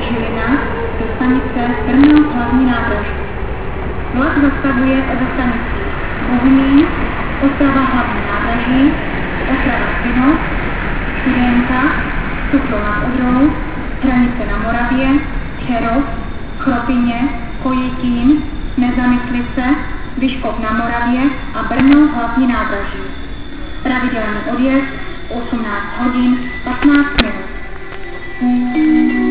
Žilina do stanice Brno hlavní nádraží. Vlak zastavuje ve stanici Bohumín, Ostrava hlavní nádraží, Ostrava Svinov, Studénka, Suchrov nad Odrou, Hranice na Moravě, Přerov, Chropyně, Kojitín, Nezamyslice, Vyškov na Moravě a Brno hlavní nádraží. Pravidelný odjezd 18 hodin 15 minut.